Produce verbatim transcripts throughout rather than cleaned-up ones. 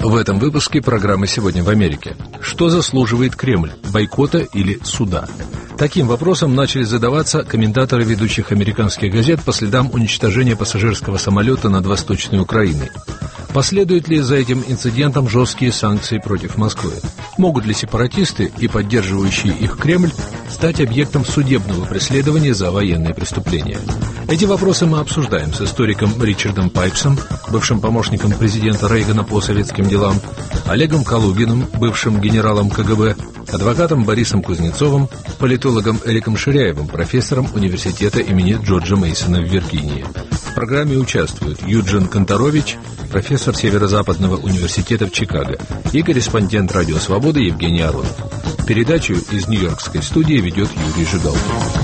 В этом выпуске программы «Сегодня в Америке». Что заслуживает Кремль – бойкота или суда? Таким вопросом начали задаваться комментаторы ведущих американских газет по следам уничтожения пассажирского самолета над Восточной Украиной. Последуют ли за этим инцидентом жесткие санкции против Москвы? Могут ли сепаратисты и поддерживающие их Кремль стать объектом судебного преследования за военные преступления? Эти вопросы мы обсуждаем с историком Ричардом Пайпсом, бывшим помощником президента Рейгана по советским делам, Олегом Калугиным, бывшим генералом ка гэ бэ, адвокатом Борисом Кузнецовым, политологом Эриком Ширяевым, профессором университета имени Джорджа Мейсона в Виргинии. В программе участвуют Юджин Конторович, профессор Северо-Западного университета в Чикаго, и корреспондент «Радио Свобода» Евгений Аронов. Передачу из Нью-Йоркской студии ведет Юрий Жигалкин.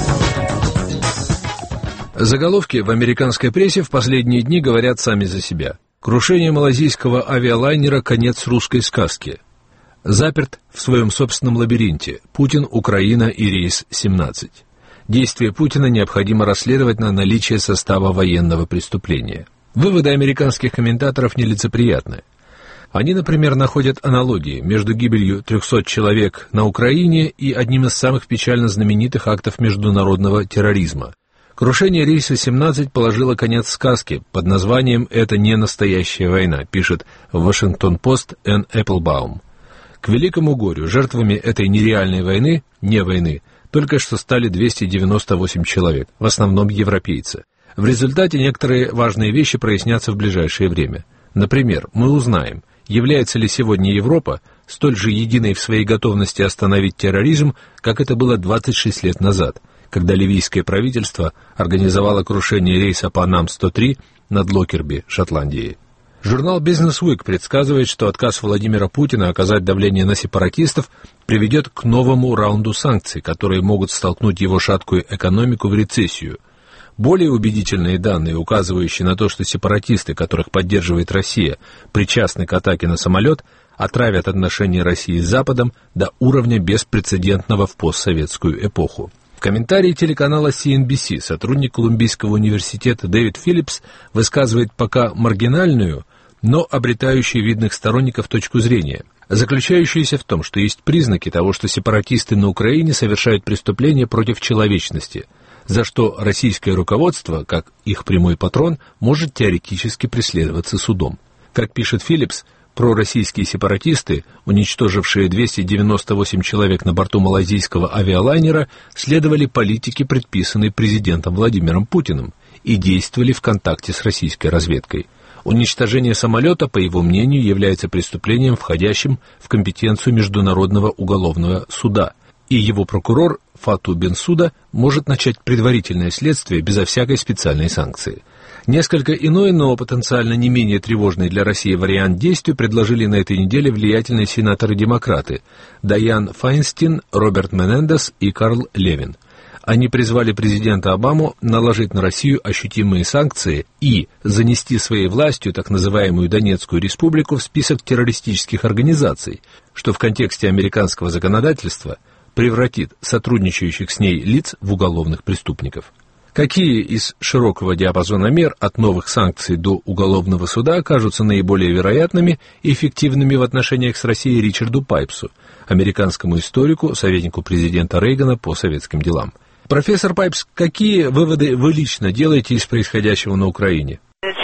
Заголовки в американской прессе в последние дни говорят сами за себя. Крушение малайзийского авиалайнера – конец русской сказки. Заперт в своем собственном лабиринте. Путин, Украина и рейс семнадцать. Действия Путина необходимо расследовать на наличие состава военного преступления. Выводы американских комментаторов нелицеприятны. Они, например, находят аналогии между гибелью трехсот человек на Украине и одним из самых печально знаменитых актов международного терроризма. Крушение рейса семнадцать положило конец сказке под названием «Это не настоящая война», пишет Вашингтон-Пост Энн Эпплбаум. К великому горю жертвами этой нереальной войны, не войны, только что стали двести девяносто восемь человек, в основном европейцы. В результате некоторые важные вещи прояснятся в ближайшее время. Например, мы узнаем, является ли сегодня Европа столь же единой в своей готовности остановить терроризм, как это было двадцать шесть лет назад, когда ливийское правительство организовало крушение рейса Панам сто три над Локерби, Шотландией. Журнал Business Week предсказывает, что отказ Владимира Путина оказать давление на сепаратистов приведет к новому раунду санкций, которые могут столкнуть его шаткую экономику в рецессию. Более убедительные данные, указывающие на то, что сепаратисты, которых поддерживает Россия, причастны к атаке на самолет, отравят отношения России с Западом до уровня беспрецедентного в постсоветскую эпоху. В комментарии телеканала си эн би си сотрудник Колумбийского университета Дэвид Филлипс высказывает пока маргинальную, но обретающую видных сторонников точку зрения, заключающуюся в том, что есть признаки того, что сепаратисты на Украине совершают преступления против человечности, за что российское руководство, как их прямой патрон, может теоретически преследоваться судом. Как пишет Филлипс, пророссийские сепаратисты, уничтожившие двести девяносто восемь человек на борту малайзийского авиалайнера, следовали политике, предписанной президентом Владимиром Путиным, и действовали в контакте с российской разведкой. Уничтожение самолета, по его мнению, является преступлением, входящим в компетенцию Международного уголовного суда, и его прокурор Фату Бенсуда может начать предварительное следствие безо всякой специальной санкции. Несколько иной, но потенциально не менее тревожный для России вариант действий предложили на этой неделе влиятельные сенаторы-демократы Дайан Файнстин, Роберт Менендес и Карл Левин. Они призвали президента Обаму наложить на Россию ощутимые санкции и занести своей властью так называемую Донецкую республику в список террористических организаций, что в контексте американского законодательства превратит сотрудничающих с ней лиц в уголовных преступников. Какие из широкого диапазона мер от новых санкций до уголовного суда окажутся наиболее вероятными и эффективными в отношениях с Россией Ричарду Пайпсу, американскому историку, советнику президента Рейгана по советским делам? Профессор Пайпс, какие выводы вы лично делаете из происходящего на Украине?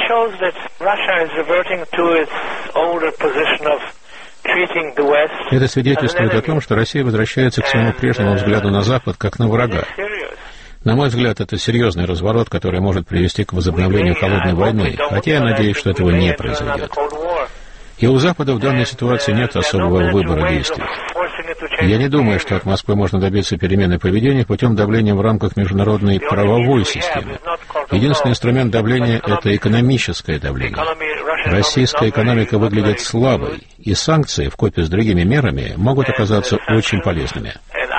Это свидетельствует о том, что Россия возвращается к своему прежнему взгляду на Запад как на врага. На мой взгляд, это серьезный разворот, который может привести к возобновлению холодной войны, хотя я надеюсь, что этого не произойдет. И у Запада в данной ситуации нет особого выбора действий. Я не думаю, что от Москвы можно добиться перемены поведения путем давления в рамках международной правовой системы. Единственный инструмент давления – это экономическое давление. Российская экономика выглядит слабой, и санкции, вкупе с другими мерами, могут оказаться очень полезными.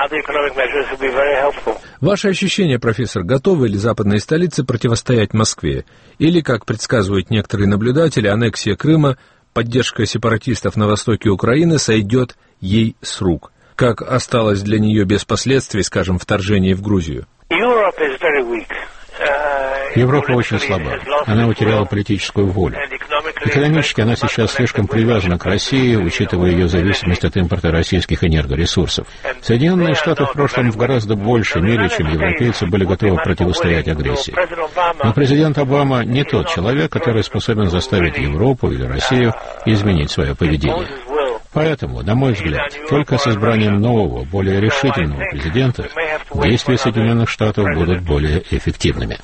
Ваше ощущение, профессор, готовы ли западные столицы противостоять Москве? Или, как предсказывают некоторые наблюдатели, аннексия Крыма, поддержка сепаратистов на востоке Украины сойдет ей с рук? Как осталось для нее без последствий, скажем, вторжение в Грузию? Европа очень слаба. Она утеряла политическую волю. Экономически она сейчас слишком привязана к России, учитывая ее зависимость от импорта российских энергоресурсов. Соединенные Штаты в прошлом в гораздо большей мере, чем европейцы, были готовы противостоять агрессии. Но президент Обама не тот человек, который способен заставить Европу или Россию изменить свое поведение. Поэтому, на мой взгляд, только с избранием нового, более решительного президента действия Соединенных Штатов будут более эффективными.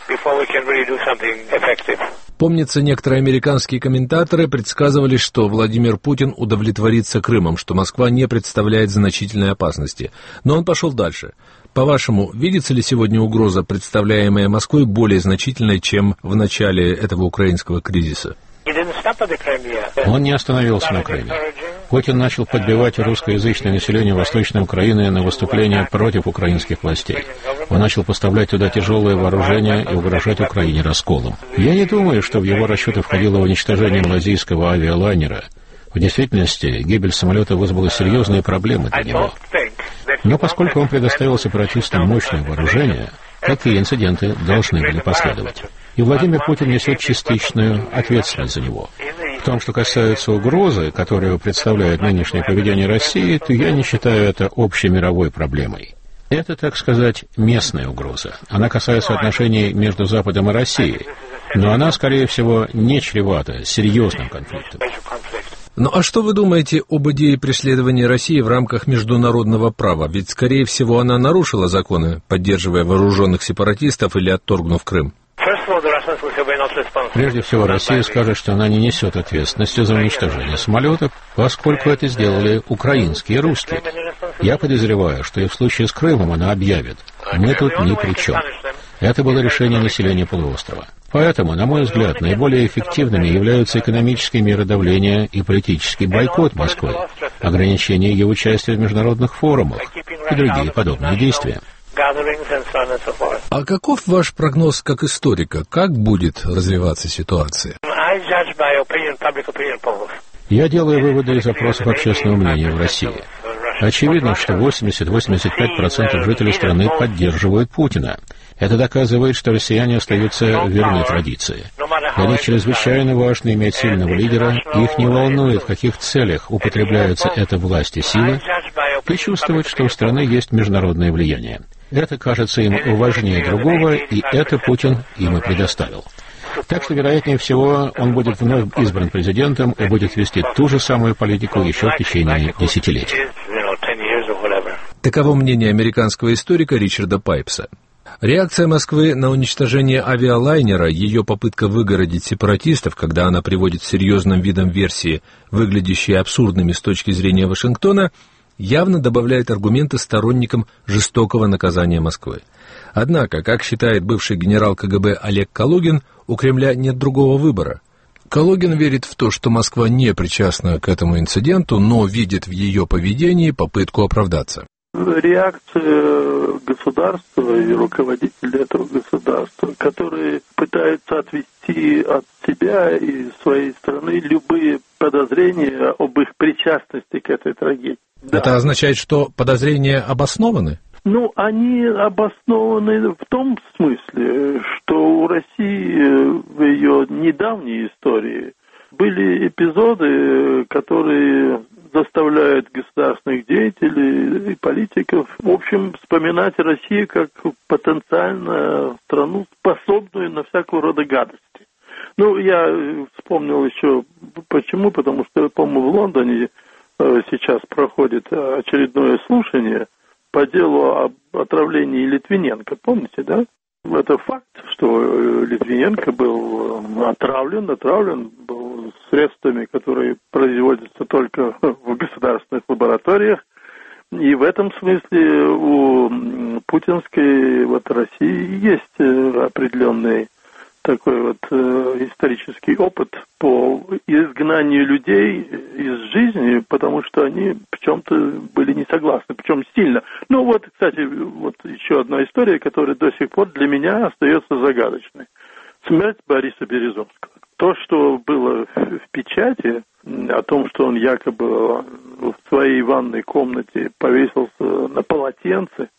Помнится, некоторые американские комментаторы предсказывали, что Владимир Путин удовлетворится Крымом, что Москва не представляет значительной опасности. Но он пошел дальше. По-вашему, видится ли сегодня угроза, представляемая Москвой, более значительной, чем в начале этого украинского кризиса? Он не остановился на Крыме. Путин начал подбивать русскоязычное население Восточной Украины на выступления против украинских властей. Он начал поставлять туда тяжелое вооружение и угрожать Украине расколом. Я не думаю, что в его расчеты входило уничтожение малайзийского авиалайнера. В действительности, гибель самолета вызвала серьезные проблемы для него. Но поскольку он предоставил сепаратистам мощное вооружение, такие инциденты должны были последовать. И Владимир Путин несет частичную ответственность за него. В том, что касается угрозы, которую представляет нынешнее поведение России, то я не считаю это общемировой проблемой. Это, так сказать, местная угроза. Она касается отношений между Западом и Россией, но она, скорее всего, не чревата серьезным конфликтом. Ну а что вы думаете об идее преследования России в рамках международного права? Ведь, скорее всего, она нарушила законы, поддерживая вооруженных сепаратистов или отторгнув Крым. Прежде всего, Россия скажет, что она не несет ответственности за уничтожение самолетов, поскольку это сделали украинские и русские. Я подозреваю, что и в случае с Крымом она объявит: мы тут ни при чем. Это было решение населения полуострова. Поэтому, на мой взгляд, наиболее эффективными являются экономические меры давления и политический бойкот Москвы, ограничение ее участия в международных форумах и другие подобные действия. А каков ваш прогноз как историка? Как будет развиваться ситуация? Я делаю выводы из опросов общественного мнения в России. Очевидно, что восемьдесят-восемьдесят пять процентов жителей страны поддерживают Путина. Это доказывает, что россияне остаются верны традиции. Для них чрезвычайно важно иметь сильного лидера, и их не волнует, в каких целях употребляется эта власть и сила, и чувствовать, что у страны есть международное влияние. Это кажется им важнее другого, и это Путин им и предоставил. Так что, вероятнее всего, он будет вновь избран президентом и будет вести ту же самую политику еще в течение десятилетий. Таково мнение американского историка Ричарда Пайпса. Реакция Москвы на уничтожение авиалайнера, ее попытка выгородить сепаратистов, когда она приводит серьезным видом версии, выглядящие абсурдными с точки зрения Вашингтона, явно добавляет аргументы сторонникам жестокого наказания Москвы. Однако, как считает бывший генерал ка гэ бэ Олег Калугин, у Кремля нет другого выбора. Калугин верит в то, что Москва не причастна к этому инциденту, но видит в ее поведении попытку оправдаться. Реакция государства и руководителей этого государства, которые пытаются отвести от себя и своей страны любые подозрения об их причастности к этой трагедии. Это да. означает, что подозрения обоснованы? Ну, они обоснованы в том смысле, что у России в ее недавней истории были эпизоды, которые заставляют государственных деятелей и политиков, в общем, вспоминать Россию как потенциально страну, способную на всякого рода гадости. Ну, я вспомнил еще почему, потому что, по-моему, в Лондоне сейчас проходит очередное слушание по делу об отравлении Литвиненко, помните, да? Это факт, что Литвиненко был отравлен, отравлен был средствами, которые производятся только в государственных лабораториях. И в этом смысле у путинской вот России есть определенный такой вот исторический опыт по изгнанию людей из жизни, потому что они в чем-то были не согласны, причем сильно. Ну вот, кстати, вот еще одна история, которая до сих пор для меня остается загадочной. Смерть Бориса Березовского. То, что было в печати о том, что он якобы в своей ванной комнате повесился на полотенце,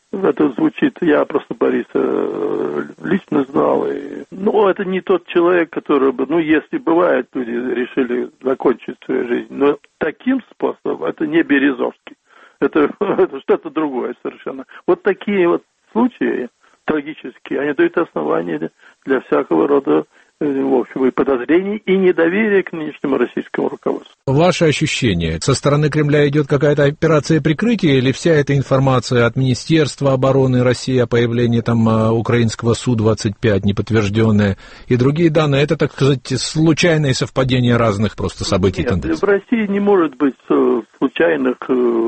Это звучит, я просто Бориса лично знал. И, ну, это не тот человек, который бы, ну, если бывает, люди решили закончить свою жизнь. Но таким способом это не Березовский. Это, это что-то другое совершенно. Вот такие вот случаи трагические, они дают основания для всякого рода, в общем, и подозрений, и недоверия к нынешнему российскому руководству. Ваши ощущения? Со стороны Кремля идет какая-то операция прикрытия, или вся эта информация от Министерства обороны России о появлении там украинского Су двадцать пять, неподтвержденная, и другие данные, это, так сказать, случайные совпадения разных просто событий? Нет, тенденций? В России не может быть случайных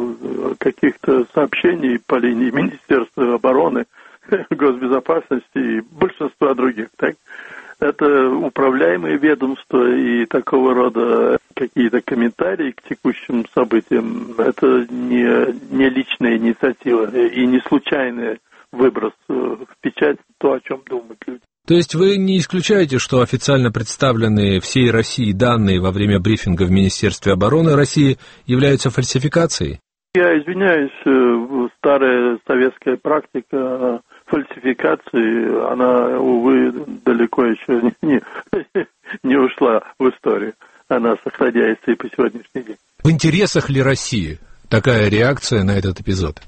каких-то сообщений по линии Министерства обороны, госбезопасности и большинства других, так? Это управляемые ведомства и такого рода какие-то комментарии к текущим событиям. Это не, не личная инициатива и не случайный выброс в печать, то, о чем думают люди. То есть вы не исключаете, что официально представленные всей России данные во время брифинга в Министерстве обороны России являются фальсификацией? Я извиняюсь, старая советская практика фальсификации, она, увы, далеко еще не, не, не ушла в историю. Она сохраняется и по сегодняшний день. В интересах ли России такая реакция на этот эпизод?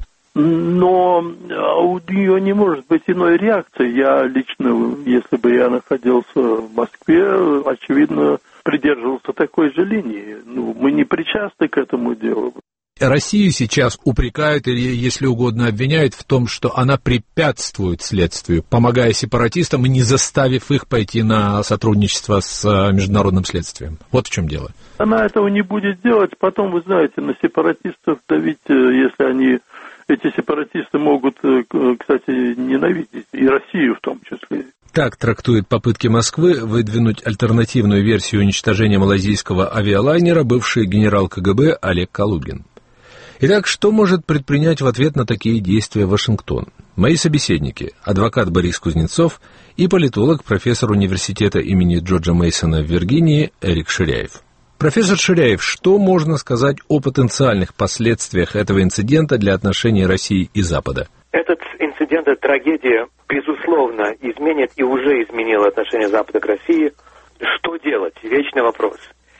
Но у нее не может быть иной реакции. Я лично, если бы я находился в Москве, очевидно, придерживался такой же линии. Ну, мы не причастны к этому делу. Россию сейчас упрекают или, если угодно, обвиняют в том, что она препятствует следствию, помогая сепаратистам и не заставив их пойти на сотрудничество с международным следствием. Вот в чем дело. Она этого не будет делать. Потом, вы знаете, на сепаратистов давить, если они, эти сепаратисты могут, кстати, ненавидеть и Россию в том числе. Так трактует попытки Москвы выдвинуть альтернативную версию уничтожения малайзийского авиалайнера бывший генерал ка гэ бэ Олег Калугин. Итак, что может предпринять в ответ на такие действия Вашингтон? Мои собеседники – адвокат Борис Кузнецов и политолог, профессор университета имени Джорджа Мейсона в Виргинии Эрик Ширяев. Профессор Ширяев, что можно сказать о потенциальных последствиях этого инцидента для отношений России и Запада? Этот инцидент, эта трагедия, безусловно, изменит и уже изменила отношение Запада к России. Что делать? Вечный вопрос.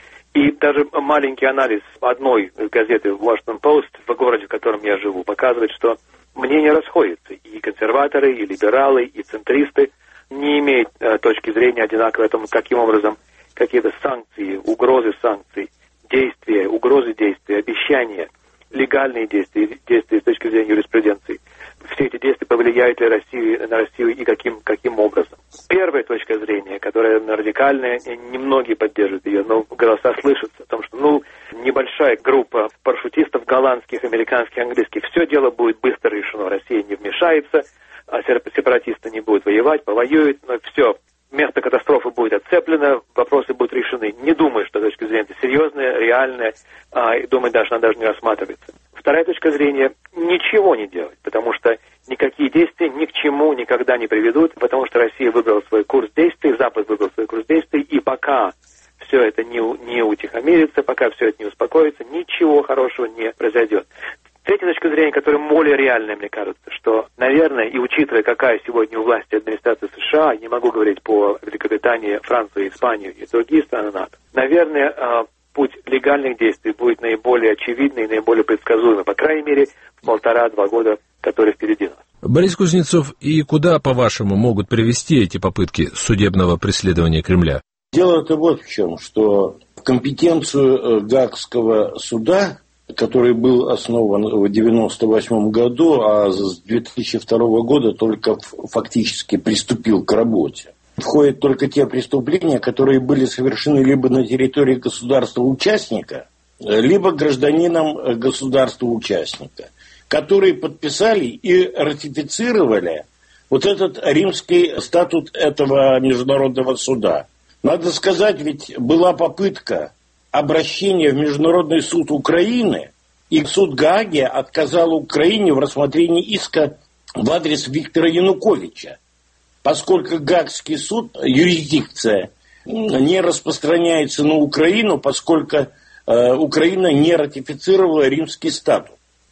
И даже маленький анализ одной газеты Washington Post в городе, в котором я живу, показывает, что мнения расходятся. И консерваторы, и либералы, и центристы не имеют э, точки зрения одинаковой о том, каким образом какие-то санкции, угрозы санкций, действия, угрозы действия, обещания, легальные действия, действия с точки зрения юриспруденции. Все эти действия повлияют ли Россию, на Россию и каким, каким образом. Первая точка зрения, которая радикальная, немногие поддерживают ее, но голоса слышатся о том, что ну, небольшая группа парашютистов голландских, американских, английских, все дело будет быстро решено. Россия не вмешается, а сепаратисты не будут воевать, повоюют, но все, место катастрофы будет отцеплено, вопросы будут решены. Не думаю, что точка зрения серьезная, реальная, а, и думаю, даже она даже не рассматривается. Вторая точка зрения – ничего не делать, потому что никакие действия ни к чему никогда не приведут, потому что Россия выбрала свой курс действий, Запад выбрал свой курс действий, и пока все это не, не утихомирится, пока все это не успокоится, ничего хорошего не произойдет. Третья точка зрения, которая более реальная, мне кажется, что, наверное, и учитывая, какая сегодня у власти администрация США, не могу говорить по Великобритании, Франции, Испанию и другие страны НАТО, наверное, путь легальных действий будет наиболее очевидный и наиболее предсказуемый, по крайней мере, в полтора-два года, которые впереди нас. Борис Кузнецов, и куда, по-вашему, могут привести эти попытки судебного преследования Кремля? Дело-то вот в чем, что в компетенцию Гаагского суда, который был основан в девяносто восьмом году, а с две тысячи второго года только фактически приступил к работе, входят только те преступления, которые были совершены либо на территории государства-участника, либо гражданином государства-участника, которые подписали и ратифицировали вот этот римский статут этого международного суда. Надо сказать, ведь была попытка обращения в Международный суд Украины, и суд Гааги отказал Украине в рассмотрении иска в адрес Виктора Януковича, поскольку Гаагский суд, юрисдикция, не распространяется на Украину, поскольку э, Украина не ратифицировала римский статут.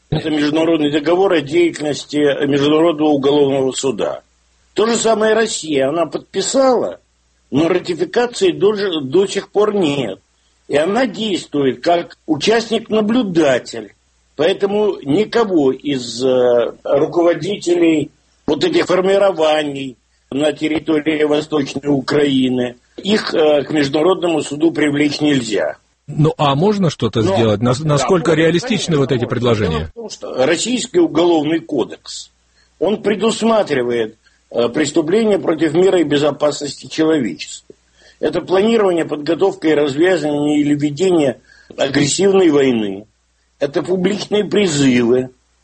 Это международный договор о деятельности Международного уголовного суда. То же самое Россия. Она подписала, но ратификации до, до сих пор нет. И она действует как участник-наблюдатель. Поэтому никого из э, руководителей вот этих формирований на территории Восточной Украины, их э, к Международному суду привлечь нельзя. Ну, а можно что-то Но, сделать? Насколько да, реалистичны вот эти предложения? Дело в том, что Российский уголовный кодекс, он предусматривает э, преступления против мира и безопасности человечества. Это планирование, подготовка и развязывание или ведение агрессивной войны. Это публичные призывы,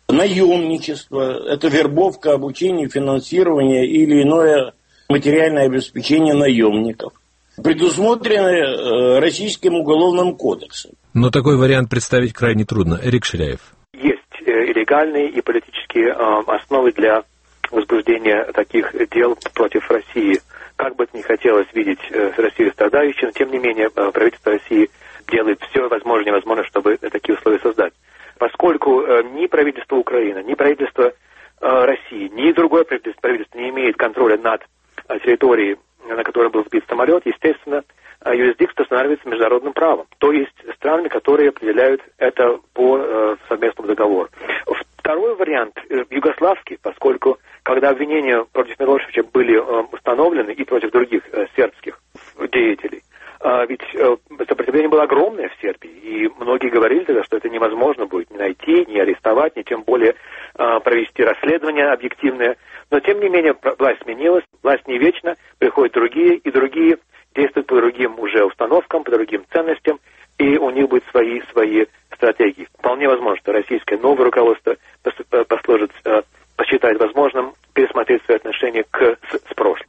наемничество, это вербовка, обучение, финансирование или иное материальное обеспечение наемников. Предусмотрены э, Российским уголовным кодексом. Но такой вариант представить крайне трудно. Эрик Ширяев. Есть э, и легальные, и политические э, основы для возбуждения таких дел против России. Как бы это ни хотелось видеть э, Россию страдающей, но тем не менее э, правительство России делает все возможное и невозможное, чтобы такие условия создать. Поскольку э, ни правительство Украины, ни правительство э, России, ни другое правительство, правительство не имеет контроля над э, территорией, на которой был сбит самолет, естественно, э, юрисдикция устанавливается международным правом. То есть странами, которые определяют это по э, совместному договору. Второй вариант э, югославский, поскольку когда обвинения против Милошевича были э, установлены и против других э, сербских деятелей, А ведь э, сопротивление было огромное в Сербии, и многие говорили тогда, что это невозможно будет ни найти, ни арестовать, ни тем более э, провести расследование объективное. Но, тем не менее, власть сменилась, власть не вечна, приходят другие, и другие действуют по другим уже установкам, по другим ценностям, и у них будут свои, свои стратегии. Вполне возможно, что российское новое руководство послужит, э, посчитает возможным пересмотреть свои отношения к, с, с прошлым.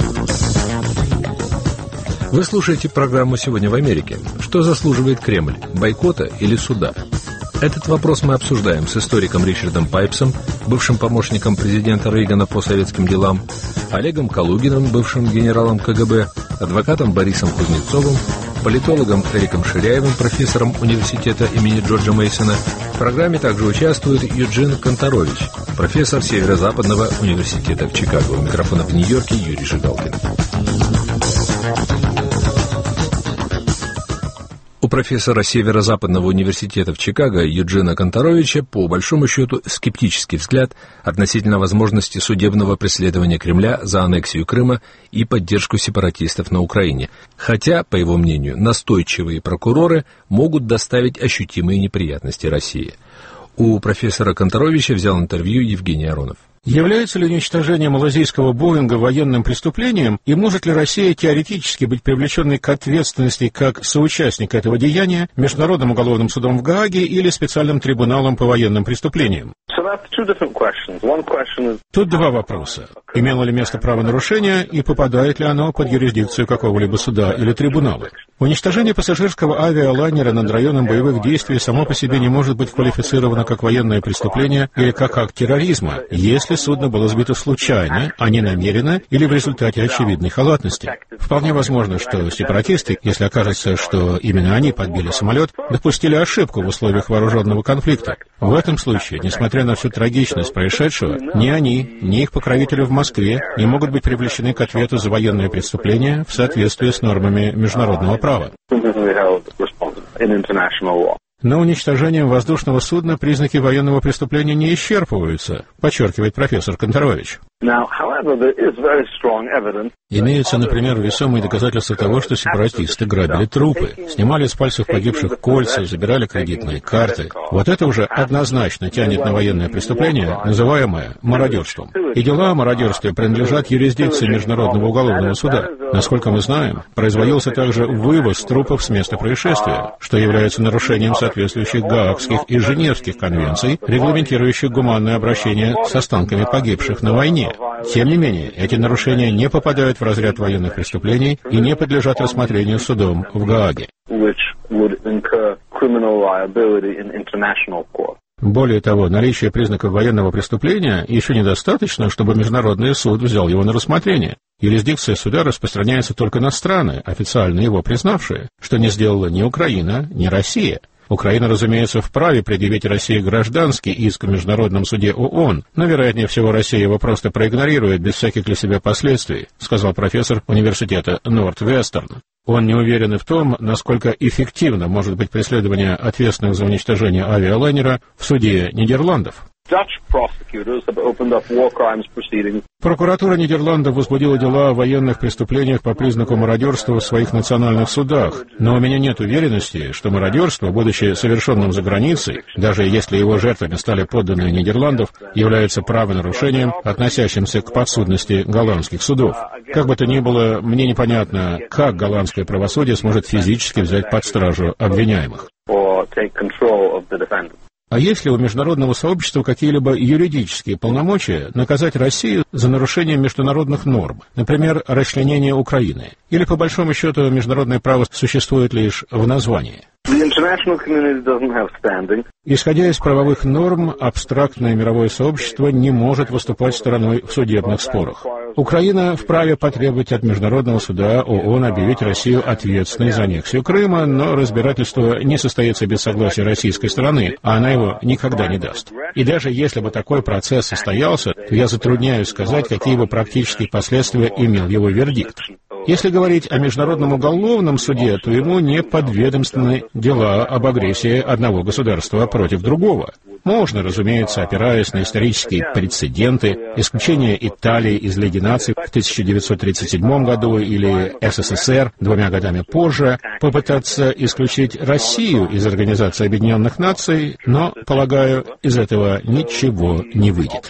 Вы слушаете программу «Сегодня в Америке». Что заслуживает Кремль? Бойкота или суда? Этот вопрос мы обсуждаем с историком Ричардом Пайпсом, бывшим помощником президента Рейгана по советским делам, Олегом Калугиным, бывшим генералом ка гэ бэ, адвокатом Борисом Кузнецовым, политологом Эриком Ширяевым, профессором университета имени Джорджа Мейсона. В программе также участвует Юджин Конторович, профессор Северо-Западного университета в Чикаго. У микрофона в Нью-Йорке Юрий Жигалкин. У профессора Северо-Западного университета в Чикаго Юджина Конторовича по большому счету скептический взгляд относительно возможности судебного преследования Кремля за аннексию Крыма и поддержку сепаратистов на Украине, хотя, по его мнению, настойчивые прокуроры могут доставить ощутимые неприятности России. У профессора Конторовича взял интервью Евгений Аронов. Является ли уничтожение малайзийского Боинга военным преступлением, и может ли Россия теоретически быть привлеченной к ответственности как соучастник этого деяния Международным уголовным судом в Гааге или специальным трибуналом по военным преступлениям? Тут два вопроса. Имело ли место правонарушение и попадает ли оно под юрисдикцию какого-либо суда или трибунала? Уничтожение пассажирского авиалайнера над районом боевых действий само по себе не может быть квалифицировано как военное преступление или как акт терроризма, если судно было сбито случайно, а не намеренно или в результате очевидной халатности. Вполне возможно, что сепаратисты, если окажется, что именно они подбили самолет, допустили ошибку в условиях вооруженного конфликта. В этом случае, несмотря на всю трагичность происшедшего, ни они, ни их покровители в Москве не могут быть привлечены к ответу за военное преступление в соответствии с нормами международного права. Но уничтожением воздушного судна признаки военного преступления не исчерпываются, подчеркивает профессор Конторович. Имеются, например, весомые доказательства того, что сепаратисты грабили трупы, снимали с пальцев погибших кольца, забирали кредитные карты. Вот это уже однозначно тянет на военное преступление, называемое мародерством. И дела о мародерстве принадлежат юрисдикции Международного уголовного суда. Насколько мы знаем, производился также вывоз трупов с места происшествия, что является нарушением соответствующих Гаагских и Женевских конвенций, регламентирующих гуманное обращение с останками погибших на войне. Тем не менее, эти нарушения не попадают в разряд военных преступлений и не подлежат рассмотрению судом в Гааге. Более того, наличие признаков военного преступления еще недостаточно, чтобы Международный суд взял его на рассмотрение. Юрисдикция суда распространяется только на страны, официально его признавшие, что не сделала ни Украина, ни Россия. Украина, разумеется, вправе предъявить России гражданский иск в Международном суде ООН, но, вероятнее всего, Россия его просто проигнорирует без всяких для себя последствий, сказал профессор университета Нортвестерн. Он не уверен и в том, насколько эффективно может быть преследование ответственных за уничтожение авиалайнера в суде Нидерландов. Прокуратура Нидерландов возбудила дела о военных преступлениях по признаку мародерства в своих национальных судах, но у меня нет уверенности, что мародерство, будучи совершенным за границей, даже если его жертвами стали подданные Нидерландов, является правонарушением, относящимся к подсудности голландских судов. Как бы то ни было, мне непонятно, как голландское правосудие сможет физически взять под стражу обвиняемых. А есть ли у международного сообщества какие-либо юридические полномочия наказать Россию за нарушение международных норм, например, расчленение Украины? Или, по большому счету, международное право существует лишь в названии? Исходя из правовых норм, абстрактное мировое сообщество не может выступать стороной в судебных спорах. Украина вправе потребовать от Международного суда ООН объявить Россию ответственной за аннексию Крыма, но разбирательство не состоится без согласия российской стороны, а она его никогда не даст. И даже если бы такой процесс состоялся, то я затрудняюсь сказать, какие бы практические последствия имел его вердикт. Если говорить о Международном уголовном суде, то ему не подведомственны дела об агрессии одного государства против другого. Можно, разумеется, опираясь на исторические прецеденты, исключение Италии из Лиги наций в тысяча девятьсот тридцать седьмом году или СССР двумя годами позже, попытаться исключить Россию из Организации Объединенных Наций, но, полагаю, из этого ничего не выйдет.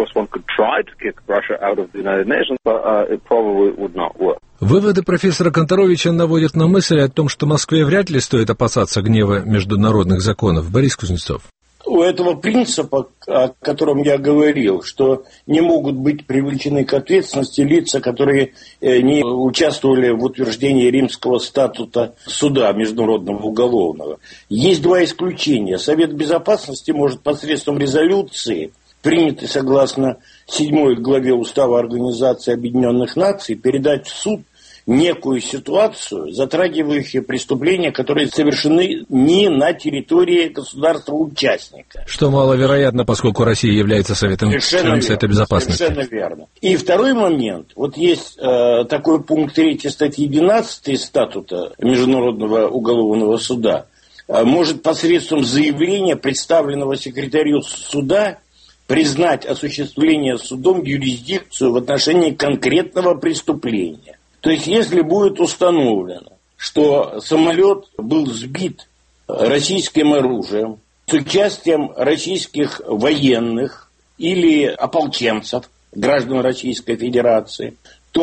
Выводы профессора Конторовича наводят на мысль о том, что Москве вряд ли стоит опасаться гнева международных законов. Борис Кузнецов. У этого принципа, о котором я говорил, что не могут быть привлечены к ответственности лица, которые не участвовали в утверждении Римского статута суда международного уголовного. Есть два исключения. Совет Безопасности может посредством резолюции, принятой согласно седьмой главе Устава Организации Объединенных Наций, передать в суд некую ситуацию, затрагивающую преступления, которые совершены не на территории государства-участника. Что маловероятно, поскольку Россия является Советом членом Совета Безопасности. Совершенно верно. И второй момент. Вот есть э, такой пункт третий статьи двенадцатой статута Международного уголовного суда. Э, может посредством заявления, представленного секретарю суда, признать осуществление судом юрисдикцию в отношении конкретного преступления. То есть, если будет установлено, что самолет был сбит российским оружием с участием российских военных или ополченцев, граждан Российской Федерации,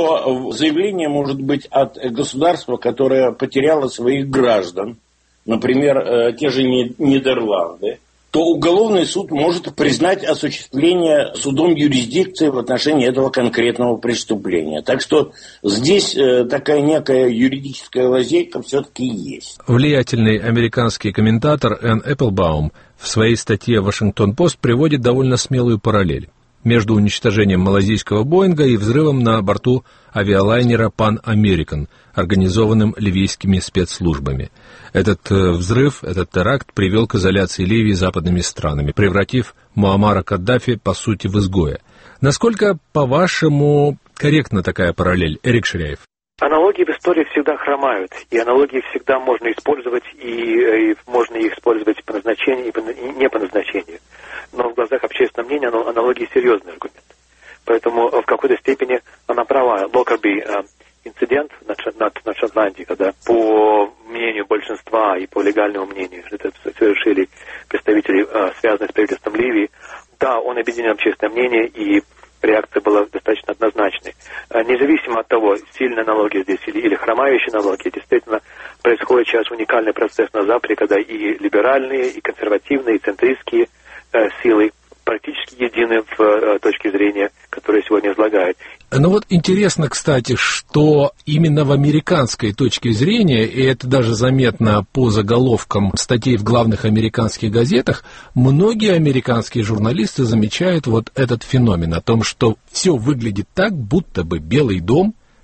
то заявление может быть от государства, которое потеряло своих граждан, например, те же Нидерланды, то уголовный суд может признать осуществление судом юрисдикции в отношении этого конкретного преступления. Так что здесь э, такая некая юридическая лазейка все-таки есть. Влиятельный американский комментатор Энн Эпплбаум в своей статье «Вашингтон-Пост» приводит довольно смелую параллель между уничтожением малайзийского Боинга и взрывом на борту авиалайнера Pan American, организованным ливийскими спецслужбами. Этот э, взрыв, этот теракт привел к изоляции Ливии западными странами, превратив Муаммара Каддафи, по сути, в изгоя. Насколько, по-вашему, корректна такая параллель, Эрик Ширяев? Аналогии в истории всегда хромают, и аналогии всегда можно использовать, и, и можно их использовать по назначению и, по, и не по назначению. Но в глазах общественного мнения аналогии серьезный аргумент. Поэтому в какой-то степени она права. Локерби э, инцидент над, над, над Шотландией, когда по мнению большинства и по легальному мнению это совершили представители, э, связанные с правительством Ливии, да, он объединил общественное мнение, и реакция была достаточно однозначной. Э, независимо от того, сильная аналогия здесь или, или хромающая аналогия, действительно происходит сейчас уникальный процесс на Западе, когда и либеральные, и консервативные, и центристские э, силы практически едины в э, точке зрения, которую сегодня излагают. Ну вот интересно, кстати, что именно в американской точке зрения, и это даже заметно по заголовкам статей в главных американских газетах, многие американские журналисты замечают вот этот феномен о том, что все выглядит так, будто бы Белый дом,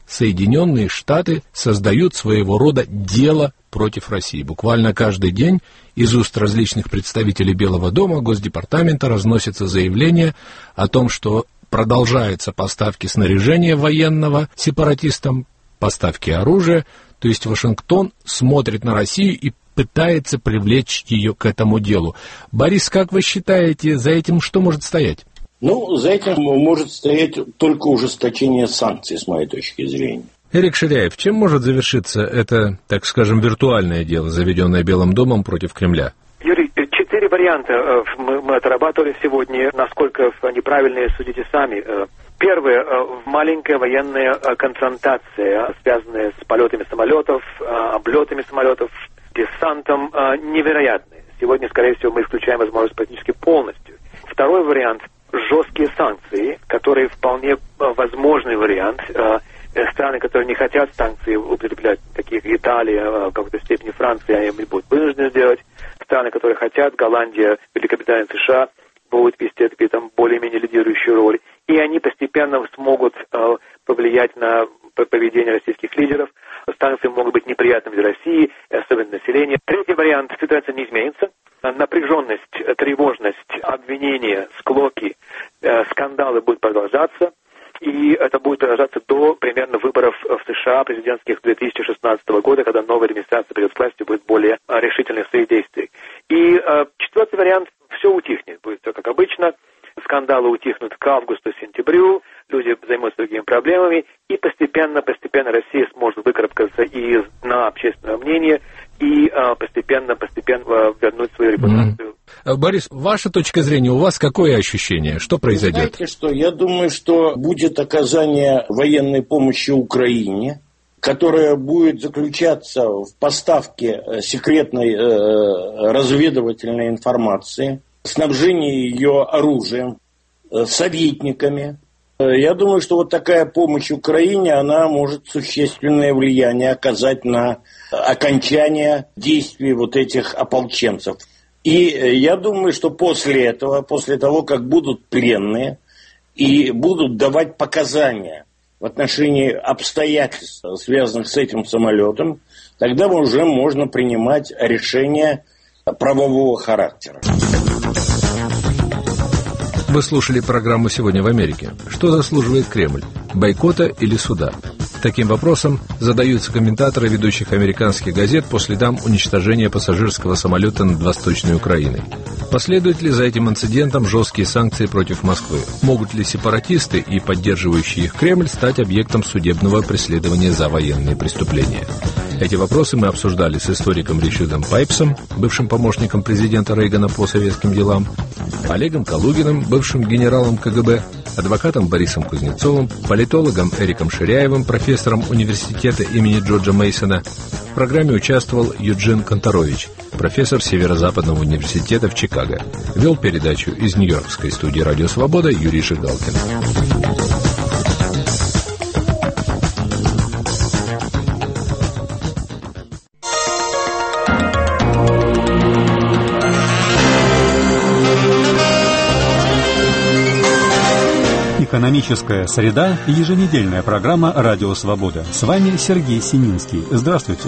Соединенные Штаты создают своего рода дело против России. Буквально каждый день из уст различных представителей Белого дома, Госдепартамента разносятся заявления о том, что продолжаются поставки снаряжения военного сепаратистам, поставки оружия, то есть Вашингтон смотрит на Россию и пытается привлечь ее к этому делу. Борис, как вы считаете, за этим что может стоять? Ну, за этим может стоять только ужесточение санкций, с моей точки зрения. Эрик Ширяев, чем может завершиться это, так скажем, виртуальное дело, заведенное Белым домом против Кремля? Юрий, четыре варианта мы, мы отрабатывали сегодня. Насколько они правильные, судите сами. Первое, маленькая военная конфронтация, связанная с полетами самолетов, облетами самолетов, десантом, невероятная. Сегодня, скорее всего, мы исключаем возможность практически полностью. Второй вариант – жесткие санкции, которые вполне возможный вариант. Страны, которые не хотят санкции употреблять, такие как Италия, в какой-то степени Франция, они будут вынуждены сделать. Страны, которые хотят, Голландия, Великобритания, США, будут вести такие там более-менее лидирующую роль. И они постепенно смогут э, повлиять на поведение российских лидеров. Санкции могут быть неприятными для России, особенно населения. Третий вариант – ситуация не изменится. Напряженность, тревожность, обвинения, склоки, э, скандалы будут продолжаться. И это будет продолжаться до примерно выборов в США президентских две тысячи шестнадцатого года, когда новая администрация придет к власти, будет более решительной в своих действиях. И э, четвертый вариант – все утихнет. Будет все как обычно. Скандалы утихнут к августу-сентябрю, люди займутся другими проблемами, и постепенно-постепенно Россия сможет выкарабкаться из дна общественного мнения и постепенно-постепенно вернуть свою репутацию. Mm. Борис, ваша точка зрения, у вас какое ощущение? Что произойдет? Знаете что, я думаю, что будет оказание военной помощи Украине, которая будет заключаться в поставке секретной э, разведывательной информации, снабжении ее оружием, э, советниками. Я думаю, что вот такая помощь Украине, она может существенное влияние оказать на окончание действий вот этих ополченцев. И я думаю, что после этого, после того, как будут пленные и будут давать показания в отношении обстоятельств, связанных с этим самолетом, тогда уже можно принимать решения правового характера. Вы слушали программу «Сегодня в Америке». Что заслуживает Кремль? Бойкота или суда? Таким вопросом задаются комментаторы ведущих американских газет по следам уничтожения пассажирского самолета над Восточной Украиной. Последуют ли за этим инцидентом жесткие санкции против Москвы? Могут ли сепаратисты и поддерживающие их Кремль стать объектом судебного преследования за военные преступления? Эти вопросы мы обсуждали с историком Ричардом Пайпсом, бывшим помощником президента Рейгана по советским делам, Олегом Калугиным, бывшим генералом ка гэ бэ, адвокатом Борисом Кузнецовым, политологом Эриком Ширяевым, профессором университета имени Джорджа Мейсона. В программе участвовал Юджин Конторович, профессор Северо-Западного университета в Чикаго. Вел передачу из Нью-Йоркской студии «Радио Свобода» Юрий Жигалкин. Экономическая среда и еженедельная программа «Радио Свобода». С вами Сергей Сининский. Здравствуйте.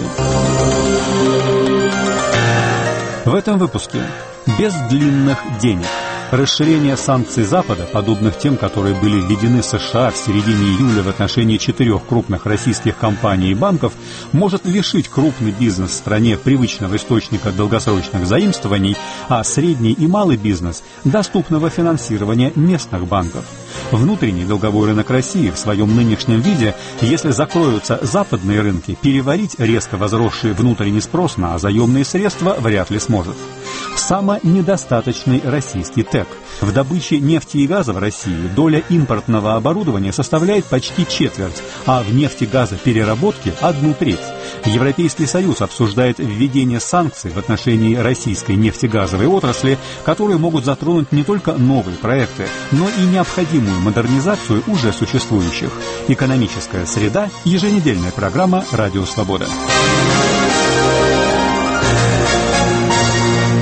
В этом выпуске без длинных денег. Расширение санкций Запада, подобных тем, которые были введены США в середине июля в отношении четырех крупных российских компаний и банков, может лишить крупный бизнес в стране привычного источника долгосрочных заимствований, а средний и малый бизнес – доступного финансирования местных банков. Внутренний долговой рынок России в своем нынешнем виде, если закроются западные рынки, переварить резко возросший внутренний спрос на заемные средства вряд ли сможет. Самонедостаточный российский ТЭК. В добыче нефти и газа в России доля импортного оборудования составляет почти четверть, а в нефтегазопереработке – одну треть. Европейский Союз обсуждает введение санкций в отношении российской нефтегазовой отрасли, которые могут затронуть не только новые проекты, но и необходимую модернизацию уже существующих. Экономическая среда. Еженедельная программа «Радио Свобода».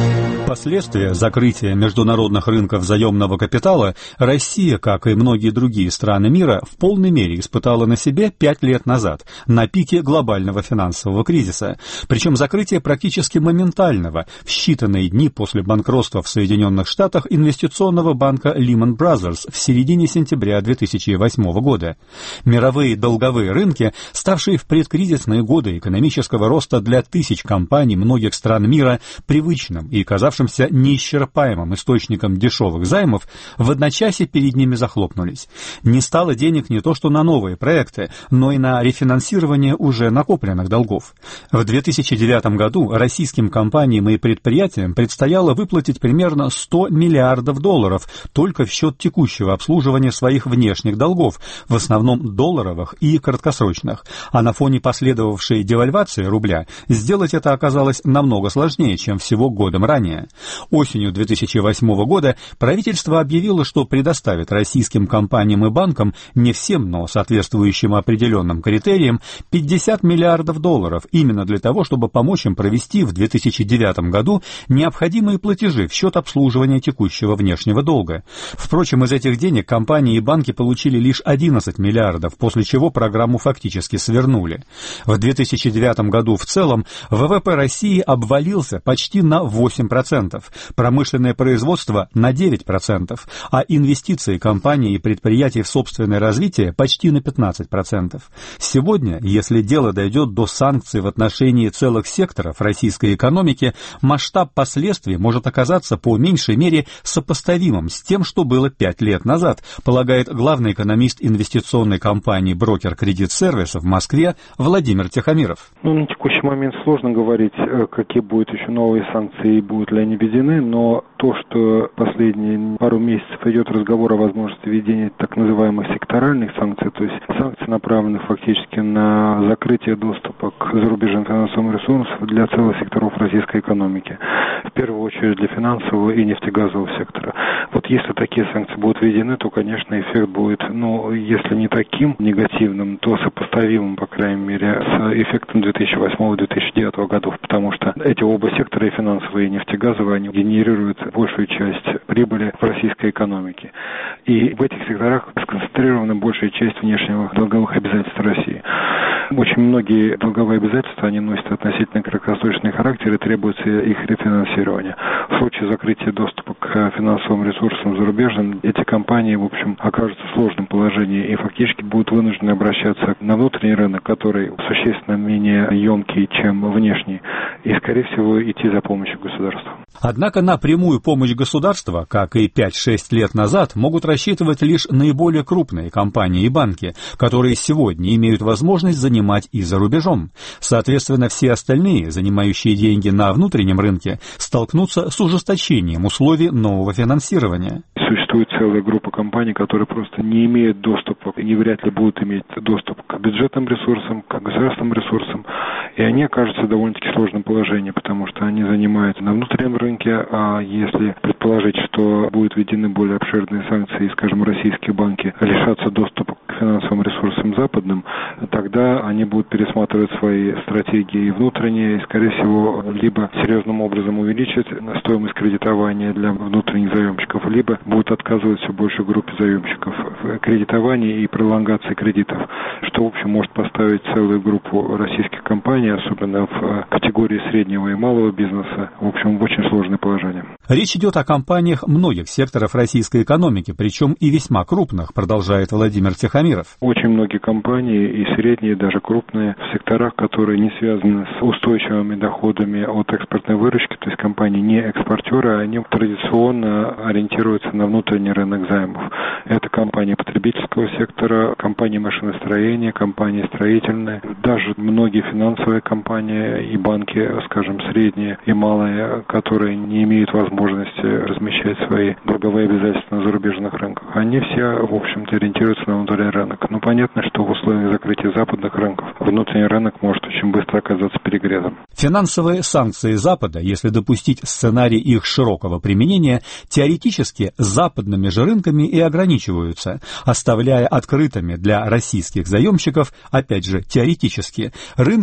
Последствия закрытия международных рынков заемного капитала Россия, как и многие другие страны мира, в полной мере испытала на себе пять лет назад, на пике глобального финансового кризиса. Причем закрытие практически моментального, в считанные дни после банкротства в Соединенных Штатах инвестиционного банка Lehman Brothers в середине сентября две тысячи восьмого года. Мировые долговые рынки, ставшие в предкризисные годы экономического роста для тысяч компаний многих стран мира привычным и казавшимся неисчерпаемым источником дешевых займов, в одночасье перед ними захлопнулись. Не стало денег не то что на новые проекты, но и на рефинансирование уже накопленных долгов. В две тысячи девятом году российским компаниям и предприятиям предстояло выплатить примерно сто миллиардов долларов только в счет текущего обслуживания своих внешних долгов, в основном долларовых и краткосрочных. А на фоне последовавшей девальвации рубля сделать это оказалось намного сложнее, чем всего годом ранее. Осенью две тысячи восьмого года правительство объявило, что предоставит российским компаниям и банкам, не всем, но соответствующим определенным критериям, пятьдесят миллиардов долларов именно для того, чтобы помочь им провести в две тысячи девятом году необходимые платежи в счет обслуживания текущего внешнего долга. Впрочем, из этих денег компании и банки получили лишь одиннадцать миллиардов, после чего программу фактически свернули. В две тысячи девятом году в целом ВВП России обвалился почти на восемь процентов. Промышленное производство на девять процентов, а инвестиции компаний и предприятий в собственное развитие почти на пятнадцать процентов. Сегодня, если дело дойдет до санкций в отношении целых секторов российской экономики, масштаб последствий может оказаться по меньшей мере сопоставимым с тем, что было пять лет назад, полагает главный экономист инвестиционной компании «Брокер Кредит Сервис» в Москве Владимир Тихомиров. Ну, на текущий момент сложно говорить, какие будут еще новые санкции и будут ли они введены, но то, что последние пару месяцев идет разговор о возможности введения так называемых секторальных санкций, то есть санкций, направленных фактически на закрытие доступа к зарубежным финансовым ресурсам для целых секторов российской экономики, в первую очередь для финансового и нефтегазового сектора. Вот если такие санкции будут введены, то, конечно, эффект будет, ну, если не таким негативным, то сопоставимым, по крайней мере, с эффектом две тысячи восьмого — две тысячи девятого годов, потому что эти оба сектора, и финансовые, и нефтегазовые, они генерируют большую часть прибыли в российской экономике. И в этих секторах сконцентрирована большая часть внешних долговых обязательств России. Очень многие долговые обязательства, они носят относительно краткосрочный характер и требуется их рефинансирование. В случае закрытия доступа к финансовым ресурсам зарубежным, эти компании, в общем, окажутся в сложном положении и фактически будут вынуждены обращаться на внутренний рынок, который существенно менее емкий, чем внешний, и, скорее всего, идти за помощью государства. Однако на прямую помощь государства, как и пять-шесть лет назад, могут рассчитывать лишь наиболее крупные компании и банки, которые сегодня имеют возможность занимать и за рубежом. Соответственно, все остальные, занимающие деньги на внутреннем рынке, столкнутся с ужесточением условий нового финансирования. Существует целая группа компаний, которые просто не имеют доступа и вряд ли будут иметь доступ к бюджетным ресурсам, к государственным ресурсам, и они окажутся в довольно-таки сложном положении, потому что они занимаются на внутреннем рынке, а если предположить, что будут введены более обширные санкции, и, скажем, российские банки лишатся доступа к финансовым ресурсам западным, тогда они будут пересматривать свои стратегии внутренние и, скорее всего, либо серьезным образом увеличить стоимость кредитования для внутренних заемщиков, либо будут отказывать все большей группе заемщиков в кредитовании и пролонгации кредитов, что, в общем, может поставить целую группу российских компаний, особенно в категории среднего и малого бизнеса, в общем, в очень сложное положение. Речь идет о компаниях многих секторов российской экономики, причем и весьма крупных, продолжает Владимир Тихомиров. Очень многие компании, и средние, и даже крупные, в секторах, которые не связаны с устойчивыми доходами от экспортной выручки, то есть компании не экспортеры, они традиционно ориентируются на внутренний рынок займов. Это компании потребительского сектора, компании машиностроения, компании строительные, даже многие финансовые компании и банки, скажем, средние и малые, которые не имеют возможности размещать свои долговые обязательства на зарубежных рынках. Они все, в общем-то, ориентируются на внутренний рынок. Но понятно, что в условиях закрытия западных рынков внутренний рынок может очень быстро оказаться перегретым. Финансовые санкции Запада, если допустить сценарий их широкого применения, теоретически западными же рынками и ограничиваются, оставляя открытыми для российских заемщиков, опять же теоретически, рынки других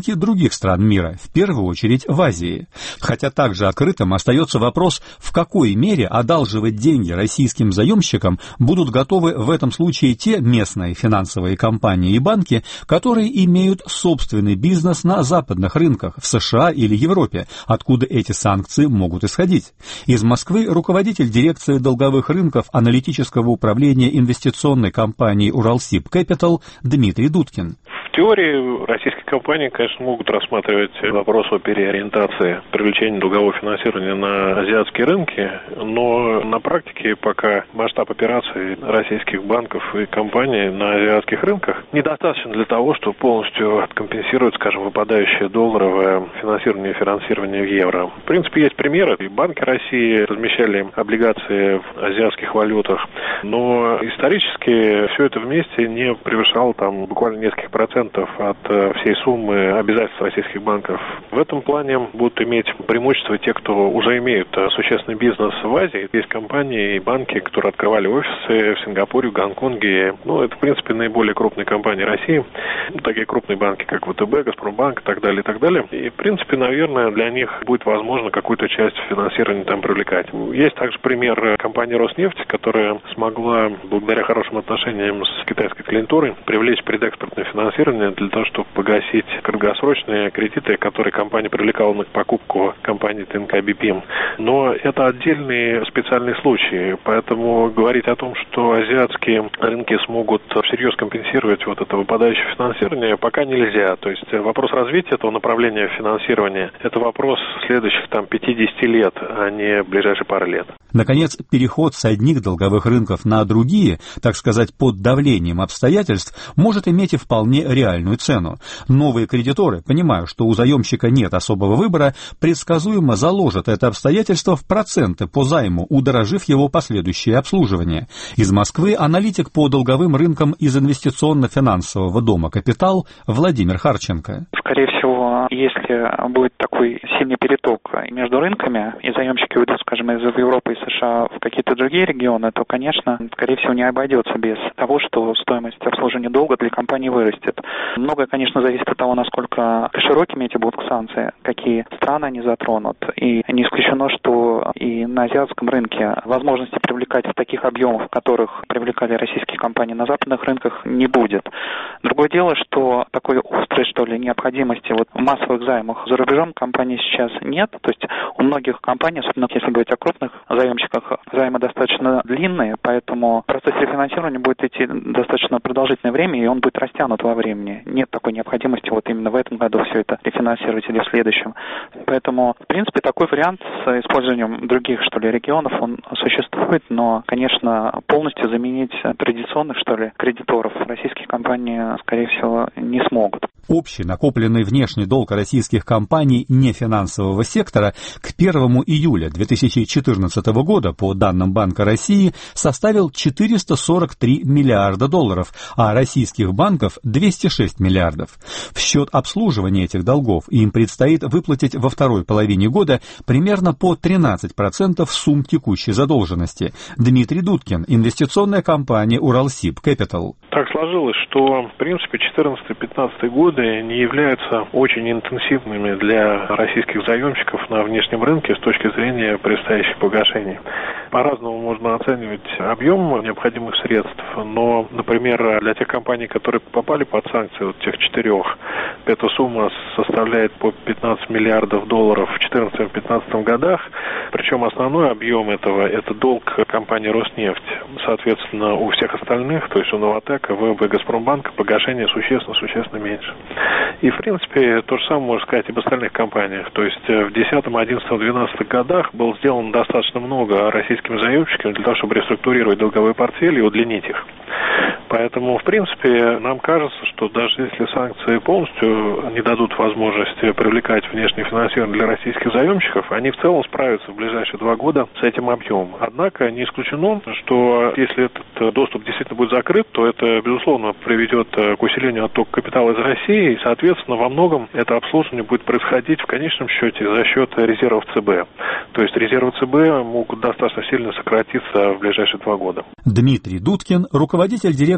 других стран мира, в первую очередь в Азии. Хотя также открытым остается вопрос, в какой мере одалживать деньги российским заемщикам будут готовы в этом случае те местные финансовые компании и банки, которые имеют собственный бизнес на западных рынках, в США или Европе, откуда эти санкции могут исходить. Из Москвы руководитель дирекции долговых рынков аналитического управления инвестиционной компании «Уралсиб Кэпитал» Дмитрий Дудкин. В теории российские компании, конечно, могут рассматривать вопрос о переориентации привлечения долгового финансирования на азиатские рынки, но на практике пока масштаб операций российских банков и компаний на азиатских рынках недостаточно для того, чтобы полностью компенсировать, скажем, выпадающее долларовое финансирование и финансирование в евро. В принципе, есть примеры. И банки России размещали облигации в азиатских валютах, но исторически все это вместе не превышало там буквально несколько процентов от всей суммы обязательств российских банков. В этом плане будут иметь преимущество те, кто уже имеют существенный бизнес в Азии. Есть компании и банки, которые открывали офисы в Сингапуре, в Гонконге. Ну, это, в принципе, наиболее крупные компании России. Ну, такие крупные банки, как ВТБ, Газпромбанк и так далее, и так далее. И, в принципе, наверное, для них будет возможно какую-то часть финансирования там привлекать. Есть также пример компании «Роснефть», которая смогла, благодаря хорошим отношениям с китайской клиентурой, привлечь предэкспортное финансирование для того, чтобы погасить краткосрочные кредиты, которые компания привлекала на покупку компании ТНК БИПИМ. Но это отдельные специальные случаи, поэтому говорить о том, что азиатские рынки смогут всерьез компенсировать вот это выпадающее финансирование, пока нельзя. То есть вопрос развития этого направления финансирования – это вопрос следующих там пятидесяти лет, а не ближайшие пары лет. Наконец, переход с одних долговых рынков на другие, так сказать, под давлением обстоятельств, может иметь и вполне реальную цену. Новые кредиторы, понимая, что у заемщика нет особого выбора, предсказуемо заложат это обстоятельство в проценты по займу, удорожив его последующее обслуживание. Из Москвы аналитик по долговым рынкам из инвестиционно-финансового дома «Капитал» Владимир Харченко. Скорее всего, если будет такой сильный переток между рынками, и заемщики уйдут, скажем, из Европы и США в какие-то другие регионы, то, конечно, скорее всего, не обойдется без того, что стоимость обслуживания долга для компании вырастет. Многое, конечно, зависит от того, насколько широкими эти будут санкции, какие страны они затронут. И не исключено, что и на азиатском рынке возможности привлекать в таких объемах, в которых привлекали российские компании на западных рынках, не будет. Другое дело, что такой острой, что ли, необходимости вот в массовых займах за рубежом компаний сейчас нет. То есть у многих компаний, особенно если говорить о крупных заемщиках, займы достаточно длинные, поэтому процесс рефинансирования будет идти достаточно продолжительное время, и он будет растянут во времени. Нет такой необходимости вот именно в этом году все это рефинансировать или в следующем. Поэтому, в принципе, такой вариант с использованием других, что ли, регионов, он существует, но, конечно, полностью заменить традиционных, что ли, кредиторов российские компании, скорее всего, не смогут. Общий накопленный внешний долг российских компаний нефинансового сектора к первому июля две тысячи четырнадцатого года, по данным Банка России, составил четыреста сорок три миллиарда долларов, а российских банков – двести шесть миллиардов. В счет обслуживания этих долгов им предстоит выплатить во второй половине года примерно по тринадцать процентов сумм текущей задолженности. Дмитрий Дудкин, инвестиционная компания «Уралсиб Кэпитал». Так сложилось, что, в принципе, четырнадцатый-пятнадцатый годы не являются очень интенсивными для российских заемщиков на внешнем рынке с точки зрения предстоящих погашений. По-разному можно оценивать объем необходимых средств, но, например, для тех компаний, которые попали под санкции, вот тех четырех, эта сумма составляет по пятнадцать миллиардов долларов в четырнадцатом-пятнадцатом годах, причем основной объем этого – это долг компании «Роснефть». Соответственно, у всех остальных, то есть у «Новатэка», ВМБ, «Газпромбанка» погашение существенно-существенно меньше. И, в принципе, то же самое можно сказать об остальных компаниях. То есть в десятом, одиннадцатом, двенадцатом годах было сделано достаточно много российскими заемщиками для того, чтобы реструктурировать долговые портфели и удлинить их. Поэтому, в принципе, нам кажется, что даже если санкции полностью не дадут возможности привлекать внешнее финансирование для российских заемщиков, они в целом справятся в ближайшие два года с этим объемом. Однако не исключено, что если этот доступ действительно будет закрыт, то это, безусловно, приведет к усилению оттока капитала из России, и, соответственно, во многом это обслуживание будет происходить в конечном счете за счет резервов ЦБ. То есть резервы ЦБ могут достаточно сильно сократиться в ближайшие два года. Дмитрий Дудкин, руководитель дирекции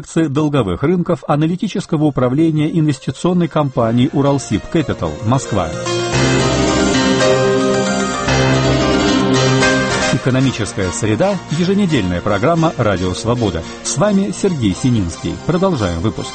редакции долговых рынков аналитического управления инвестиционной компании «Уралсиб Кэпитал», Москва. Экономическая среда. Еженедельная программа «Радио Свобода». С вами Сергей Сининский. Продолжаем выпуск.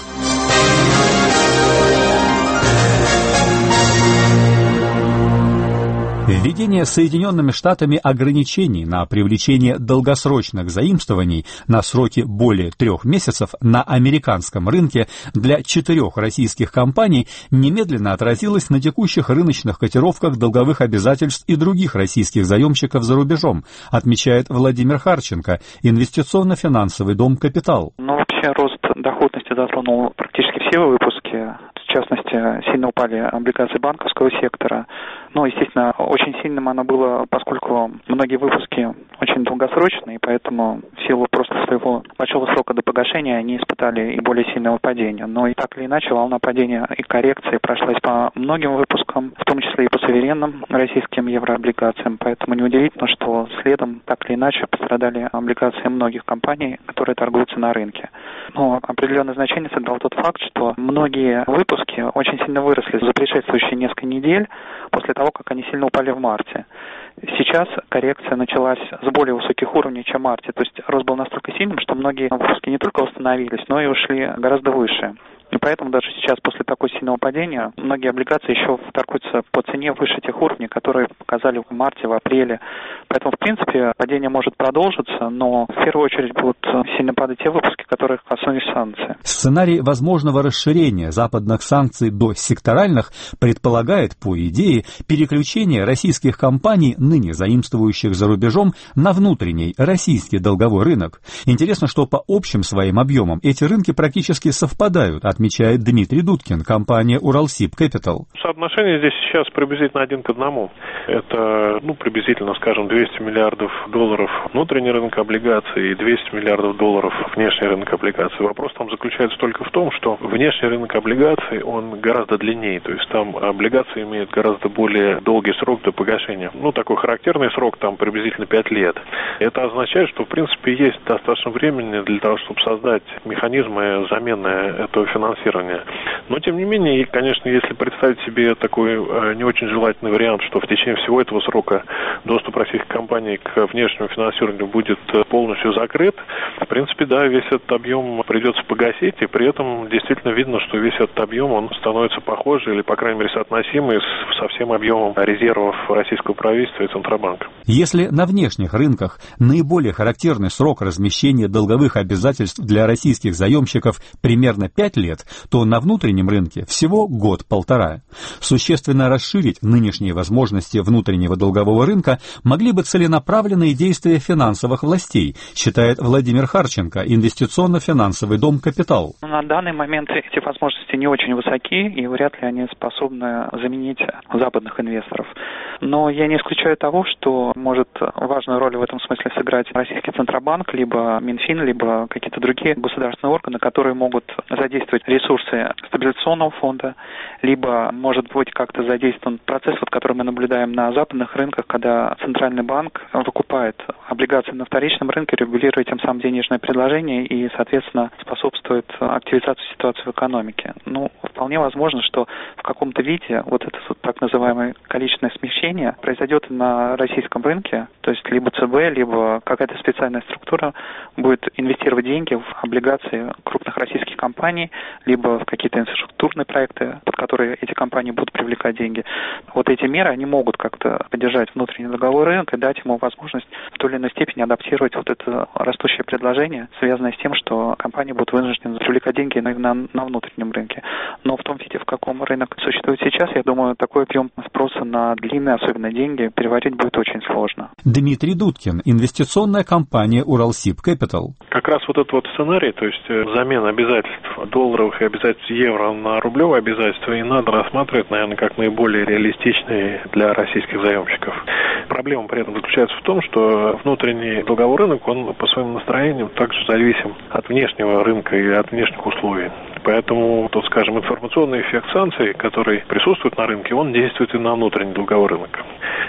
Введение Соединенными Штатами ограничений на привлечение долгосрочных заимствований на сроки более трех месяцев на американском рынке для четырех российских компаний немедленно отразилось на текущих рыночных котировках долговых обязательств и других российских заемщиков за рубежом, отмечает Владимир Харченко, инвестиционно-финансовый дом «Капитал». Ну, вообще рост доходности затронул практически все выпуски. В частности, сильно упали облигации банковского сектора. Но, естественно, очень сильным оно было, поскольку многие выпуски очень долгосрочные, поэтому в силу просто своего большого срока до погашения они испытали и более сильного падения. Но и так или иначе волна падения и коррекции прошлась по многим выпускам, в том числе и по суверенным российским еврооблигациям. Поэтому неудивительно, что следом так или иначе пострадали облигации многих компаний, которые торгуются на рынке. Но определенное значение сыграл тот факт, что многие выпуски очень сильно выросли за предшествующие несколько недель после того, как они сильно упали в марте. Сейчас коррекция началась с более высоких уровней, чем в марте. То есть рост был настолько сильным, что многие выпуски не только восстановились, но и ушли гораздо выше. И поэтому даже сейчас, после такого сильного падения, многие облигации еще торгуются по цене выше тех уровней, которые показали в марте, в апреле. Поэтому, в принципе, падение может продолжиться, но в первую очередь будут сильно падать те выпуски, которых коснулись санкции. Сценарий возможного расширения западных санкций до секторальных предполагает, по идее, переключение российских компаний, ныне заимствующих за рубежом, на внутренний российский долговой рынок. Интересно, что по общим своим объемам эти рынки практически совпадают, отмечает Дмитрий Дудкин, компания «Уралсиб Кэпитал». Соотношение здесь сейчас приблизительно один к одному. Это, ну, приблизительно, скажем, двести миллиардов долларов внутренний рынок облигаций и двести миллиардов долларов внешний рынок облигаций. Вопрос там заключается только в том, что внешний рынок облигаций, он гораздо длиннее, то есть там облигации имеют гораздо более долгий срок до погашения. Ну, такой характерный срок там приблизительно пять лет. Это означает, что, в принципе, есть достаточно времени для того, чтобы создать механизмы замены этого финансирования. Но, тем не менее, конечно, если представить себе такой э, не очень желательный вариант, что в течение всего этого срока доступ российских компаний к внешнему финансированию будет полностью закрыт, в принципе, да, весь этот объем придется погасить, и при этом действительно видно, что весь этот объем, он становится похож или, по крайней мере, соотносимый с, со всем объемом резервов российского правительства и Центробанка. Если на внешних рынках наиболее характерный срок размещения долговых обязательств для российских заемщиков примерно пять лет, то на внутреннем рынке всего год-полтора. Существенно расширить нынешние возможности внутреннего долгового рынка могли бы целенаправленные действия финансовых властей, считает Владимир Харченко, инвестиционно-финансовый дом «Капитал». На данный момент эти возможности не очень высоки, и вряд ли они способны заменить западных инвесторов. Но я не исключаю того, что может важную роль в этом смысле сыграть российский Центробанк, либо Минфин, либо какие-то другие государственные органы, которые могут задействовать ресурсы стабилизационного фонда, либо, может быть, как-то задействован процесс, вот, который мы наблюдаем на западных рынках, когда Центральный банк выкупает облигации на вторичном рынке, регулируя тем самым денежное предложение и, соответственно, способствует активизации ситуации в экономике. Ну, вполне возможно, что в каком-то виде вот это вот так называемое количественное смещение произойдет на российском рынке, то есть либо ЦБ, либо какая-то специальная структура будет инвестировать деньги в облигации крупных российских компаний, либо в какие-то инфраструктурные проекты, под которые эти компании будут привлекать деньги. Вот эти меры, они могут как-то поддержать внутренний долговой рынок и дать ему возможность в той или иной степени адаптировать вот это растущее предложение, связанное с тем, что компании будут вынуждены привлекать деньги на, на, на внутреннем рынке. Но в том виде, в каком рынок существует сейчас, я думаю, такой объем спроса на длинные, особенно деньги, переварить будет очень сложно. Дмитрий Дудкин, инвестиционная компания «Уралсиб Кэпитал». Как раз вот этот вот сценарий, то есть замена обязательств долларовых и обязательств евро на рублевые обязательства, и надо рассматривать, наверное, как наиболее реалистичные для российских заемщиков. Проблема при этом заключается в том, что внутренний долговой рынок, он по своим настроениям также зависим от внешнего рынка и от внешних условий. Поэтому, тот, скажем, информационный эффект санкций, который присутствует на рынке, он действует и на внутренний долговой рынок.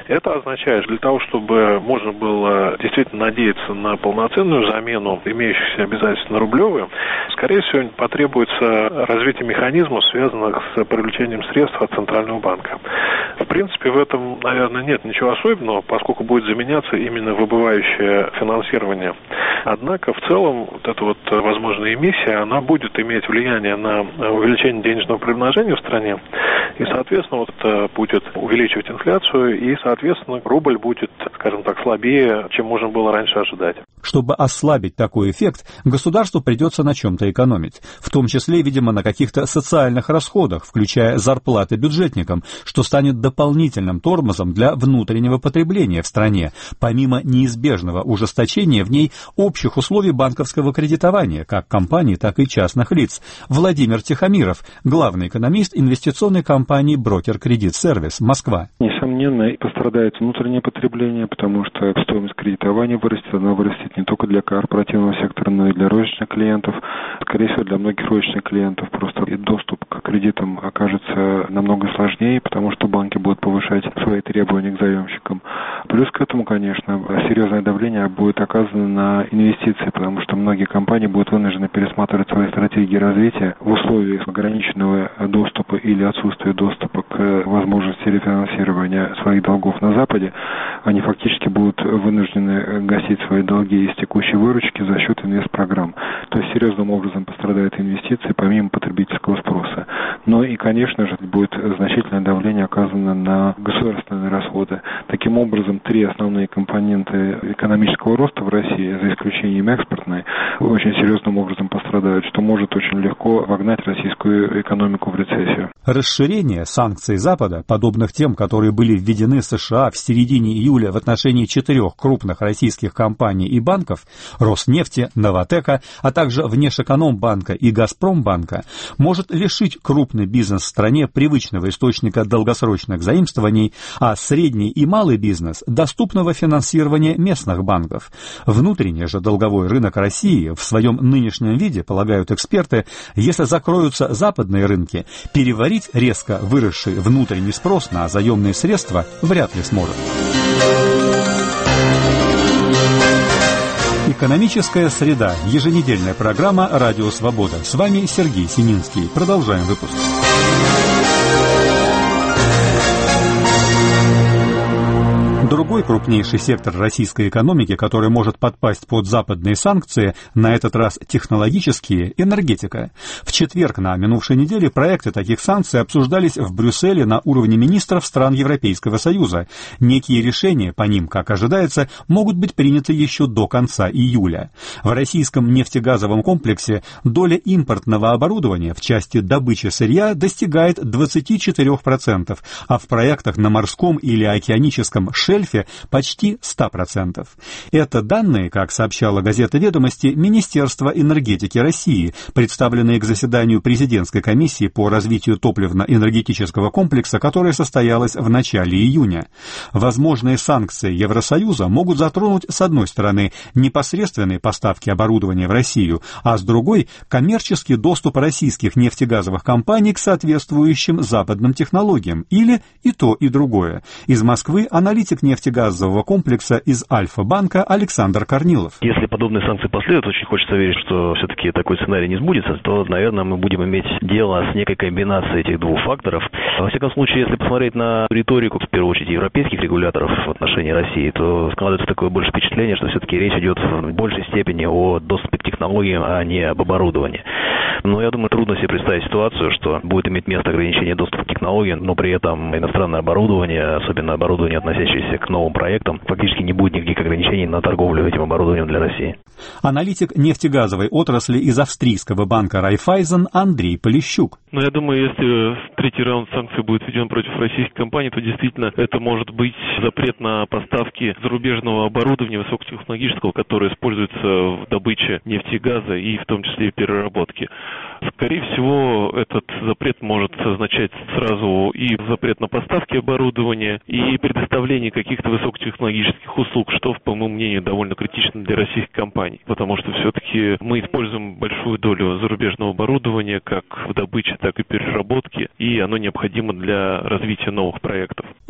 Это означает, для того, чтобы можно было действительно надеяться на полноценную замену имеющихся обязательств на рублевые, скорее всего, потребуется развитие механизмов, связанных с привлечением средств от Центрального банка. В принципе, в этом, наверное, нет ничего особенного, поскольку будет заменяться именно выбывающее финансирование. Однако, в целом, вот эта вот возможная эмиссия, она будет иметь влияние на увеличение денежного предложения в стране, и, соответственно, вот это будет увеличивать инфляцию, и, соответственно, рубль будет, скажем так, слабее, чем можно было раньше ожидать. Чтобы ослабить такой эффект, государству придется на чем-то экономить, в том числе, видимо, на каких-то социальных расходах, включая зарплаты бюджетникам, что станет дополнительным тормозом для внутреннего потребления в стране, помимо неизбежного ужесточения в ней общих условий банковского кредитования, как компаний, так и частных лиц. Владимир Тихомиров, главный экономист инвестиционной компании «Брокер Кредит Сервис», Москва. Несомненно, пострадает внутреннее потребление, потому что стоимость кредитования вырастет, она вырастет не только для корпоративного сектора, но и для розничных клиентов. Скорее всего, для многих розничных клиентов просто доступ к кредитам окажется намного сложнее, потому что банки будут повышать свои требования к заемщикам. Плюс к этому, конечно, серьезное давление будет оказано на инвестиции, потому что многие компании будут вынуждены пересматривать свои стратегии развития в условиях ограниченного доступа или отсутствия доступа к возможности рефинансирования своих долгов на Западе. Они фактически будут вынуждены гасить свои долги из текущей выручки за счет инвестпрограмм. То есть серьезным образом пострадают инвестиции помимо потребительского спроса. Но и, конечно же, будет значительное давление оказано на государственные расходы. Таким образом, три основные компоненты экономического роста в России, за исключением экспортной, очень серьезным образом пострадают, что может очень легко вогнать российскую экономику в рецессию. Расширение санкций Запада, подобных тем, которые были введены США в середине июля в отношении четырех крупных российских компаний и банков, Роснефти, Новатэка, а также Внешэкономбанка и Газпромбанка, может лишить крупный бизнес в стране привычного источника долгосрочных заимствований, а средний и малый бизнес – доступного финансирования местных банков. Внутренний же долговой рынок России в своем нынешнем виде, полагают эксперты, если закроются западные рынки, переварить резко выросший внутренний спрос на заемные средства вряд ли сможет. Экономическая среда. Еженедельная программа «Радио Свобода». С вами Сергей Сининский. Продолжаем выпуск. Другой крупнейший сектор российской экономики, который может подпасть под западные санкции, на этот раз технологические, энергетика. В четверг на минувшей неделе проекты таких санкций обсуждались в Брюсселе на уровне министров стран Европейского Союза. Некие решения по ним, как ожидается, могут быть приняты еще до конца июля. В российском нефтегазовом комплексе доля импортного оборудования в части добычи сырья достигает двадцать четыре процента, а в проектах на морском или океаническом шельфе почти сто процентов. Это данные, как сообщала газета «Ведомости», Министерства энергетики России, представленные к заседанию президентской комиссии по развитию топливно-энергетического комплекса, которое состоялось в начале июня. Возможные санкции Евросоюза могут затронуть, с одной стороны, непосредственные поставки оборудования в Россию, а с другой – коммерческий доступ российских нефтегазовых компаний к соответствующим западным технологиям, или и то, и другое. Из Москвы аналитик нефтегазового комплекса из Альфа-банка Александр Корнилов. Если подобные санкции последуют, очень хочется верить, что все-таки такой сценарий не сбудется, то, наверное, мы будем иметь дело с некой комбинацией этих двух факторов. Во всяком случае, если посмотреть на риторику, в первую очередь, европейских регуляторов в отношении России, то складывается такое больше впечатление, что все-таки речь идет в большей степени о доступе к технологиям, а не об оборудовании. Но я думаю, трудно себе представить ситуацию, что будет иметь место ограничение доступа к технологиям, но при этом иностранное оборудование, особенно оборудование, относящееся к новым проектам, фактически не будет никаких ограничений на торговлю этим оборудованием для России. Аналитик нефтегазовой отрасли из австрийского банка Райффайзен Андрей Полищук. Но я думаю, если третий раунд санкций будет введен против российских компаний, то действительно это может быть запрет на поставки зарубежного оборудования высокотехнологического, которое используется в добыче нефти и газа и в том числе и переработке. Скорее всего, этот запрет может означать сразу и запрет на поставки оборудования, и предоставление каких-то высокотехнологических услуг, что, по моему мнению, довольно критично для российских компаний, потому что все-таки мы используем большую долю зарубежного оборудования как в добыче, так и переработке, и оно необходимо для развития новых проектов.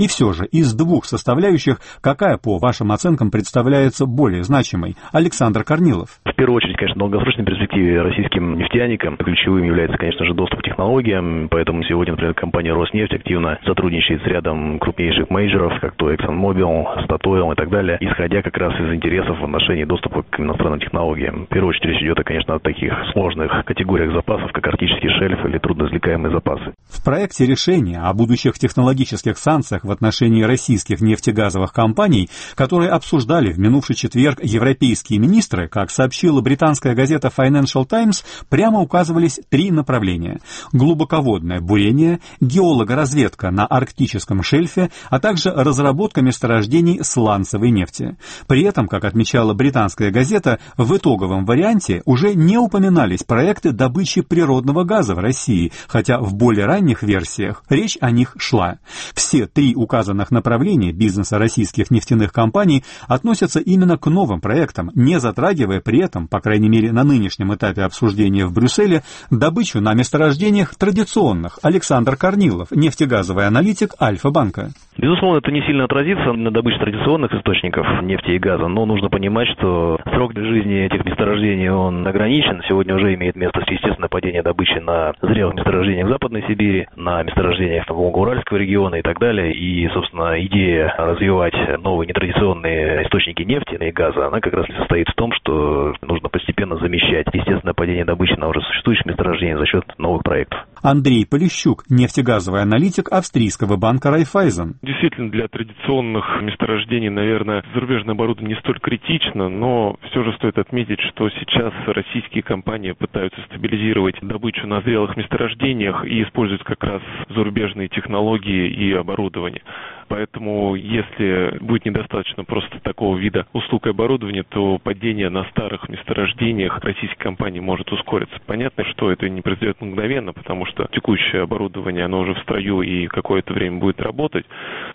И все же, из двух составляющих, какая, по вашим оценкам, представляется более значимой? Александр Корнилов. В первую очередь, конечно, в долгосрочной перспективе российским нефтяникам ключевым является, конечно же, доступ к технологиям, поэтому сегодня, например, компания «Роснефть» активно сотрудничает с рядом крупнейших мейджоров, как то ExxonMobil, Statoil и так далее, исходя как раз из интересов в отношении доступа к иностранным технологиям. В первую очередь речь идет, конечно, о таких сложных категориях запасов, как арктический шельф или трудноизвлекаемые запасы. В проекте решения о будущих технологических санкциях в отношении российских нефтегазовых компаний, которые обсуждали в минувший четверг европейские министры, как сообщила британская газета Financial Times, прямо указывались три направления: глубоководное бурение, геологоразведка на арктическом шельфе, а также разработка месторождений сланцевой нефти. При этом, как отмечала британская газета, в итоговом варианте уже не упоминались проекты добычи природного газа в России, хотя в более ранних версиях речь о них шла. Все три указанных направления бизнеса российских нефтяных компаний относятся именно к новым проектам, не затрагивая при этом, по крайней мере на нынешнем этапе обсуждения в Брюсселе, добычу на месторождениях традиционных. Александр Корнилов, нефтегазовый аналитик Альфа-банка. Безусловно, это не сильно отразится на добыче традиционных источников нефти и газа, но нужно понимать, что срок жизни этих месторождений он ограничен. Сегодня уже имеет место естественное падение добычи на зрелых месторождениях в Западной Сибири, на месторождениях Волго-Уральского региона и так далее. И, собственно, идея развивать новые нетрадиционные источники нефти и газа, она как раз и состоит в том, что нужно постепенно замещать естественное падение добычи на уже существующих месторождениях за счет новых проектов. Андрей Полищук, нефтегазовый аналитик австрийского банка Райффайзен. Действительно, для традиционных месторождений, наверное, зарубежное оборудование не столь критично, но все же стоит отметить, что сейчас российские компании пытаются стабилизировать добычу на зрелых месторождениях и используют как раз зарубежные технологии и оборудование. Поэтому, если будет недостаточно просто такого вида услуг и оборудования, то падение на старых месторождениях российских компаний может ускориться. Понятно, что это не произойдет мгновенно, потому что текущее оборудование, оно уже в строю и какое-то время будет работать,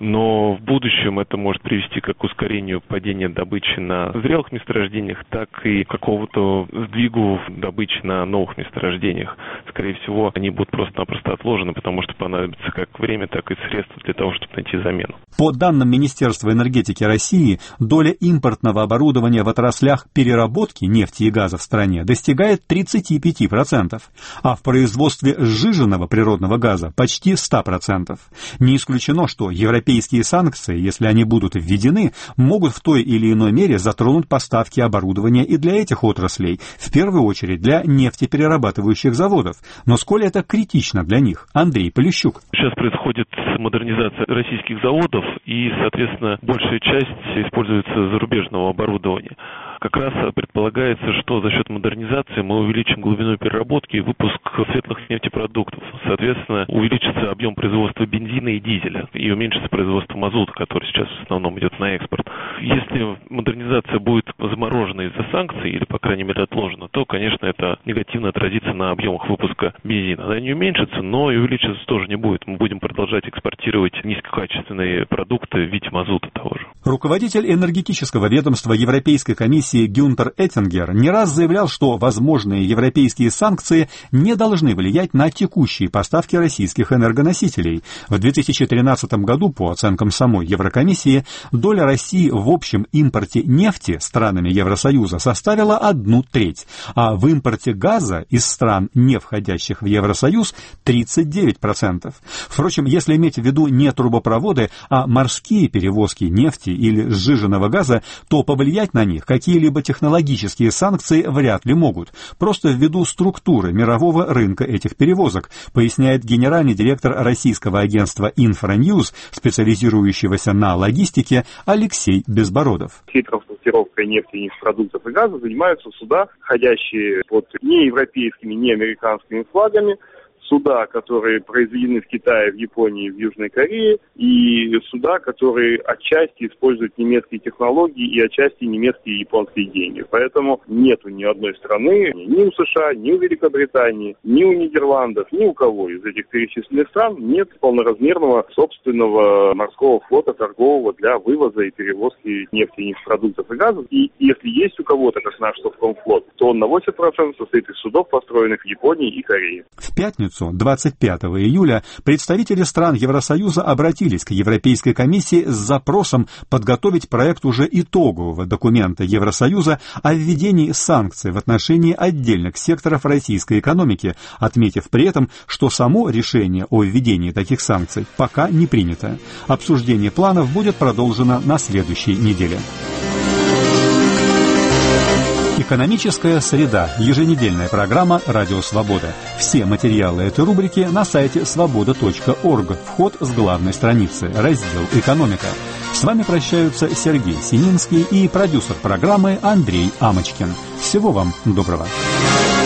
но в будущем это может привести как к ускорению падения добычи на зрелых месторождениях, так и к какого-то сдвигу добычи на новых месторождениях. Скорее всего, они будут просто-напросто отложены, потому что понадобится как время, так и средства для того, чтобы найти замену. По данным Министерства энергетики России, доля импортного оборудования в отраслях переработки нефти и газа в стране достигает тридцать пять процентов, а в производстве сжиженного природного газа почти сто процентов. Не исключено, что европейские санкции, если они будут введены, могут в той или иной мере затронуть поставки оборудования и для этих отраслей, в первую очередь для нефтеперерабатывающих заводов. Но сколь это критично для них? Андрей Полищук. Сейчас происходит модернизация российских заводов, и, соответственно, большая часть используется зарубежного оборудования. Как раз предполагается, что за счет модернизации мы увеличим глубину переработки и выпуск светлых нефтепродуктов. Соответственно, увеличится объем производства бензина и дизеля, и уменьшится производство мазута, который сейчас в основном идет на экспорт. Если модернизация будет заморожена из-за санкций, или, по крайней мере, отложена, то, конечно, это негативно отразится на объемах выпуска бензина. Она не уменьшится, но и увеличиться тоже не будет. Мы будем продолжать экспортировать низкокачественные продукты в виде мазута того же. Руководитель энергетического ведомства Европейской комиссии Гюнтер Эттингер не раз заявлял, что возможные европейские санкции не должны влиять на текущие поставки российских энергоносителей. В две тысячи тринадцатом году, по оценкам самой Еврокомиссии, доля России в общем импорте нефти странами Евросоюза составила одну треть, а в импорте газа из стран, не входящих в Евросоюз, тридцать девять процентов. Впрочем, если иметь в виду не трубопроводы, а морские перевозки нефти или сжиженного газа, то повлиять на них какие-либо технологические санкции вряд ли могут, просто ввиду структуры мирового рынка этих перевозок, поясняет генеральный директор российского агентства «Инфроньюз», специализирующегося на логистике, Алексей Безбородов. Всей транспортировкой нефти, нефтепродуктов и газа занимаются суда, ходящие под не европейскими, не американскими флагами, суда, которые произведены в Китае, в Японии, в Южной Корее, и суда, которые отчасти используют немецкие технологии и отчасти немецкие и японские деньги. Поэтому нету ни одной страны, ни у США, ни у Великобритании, ни у Нидерландов, ни у кого из этих перечисленных стран нет полноразмерного собственного морского флота торгового для вывоза и перевозки нефти, нефтепродуктов и газа. И если есть у кого-то, как наш Совкомфлот, то он на восемьдесят процентов состоит из судов, построенных в Японии и Корее. В пятницу пятницу, двадцать пятого июля, представители стран Евросоюза обратились к Европейской комиссии с запросом подготовить проект уже итогового документа Евросоюза о введении санкций в отношении отдельных секторов российской экономики, отметив при этом, что само решение о введении таких санкций пока не принято. Обсуждение планов будет продолжено на следующей неделе. Экономическая среда. Еженедельная программа «Радио Свобода». Все материалы этой рубрики на сайте свобода точка орг. Вход с главной страницы. Раздел «Экономика». С вами прощаются Сергей Сининский и продюсер программы Андрей Амочкин. Всего вам доброго.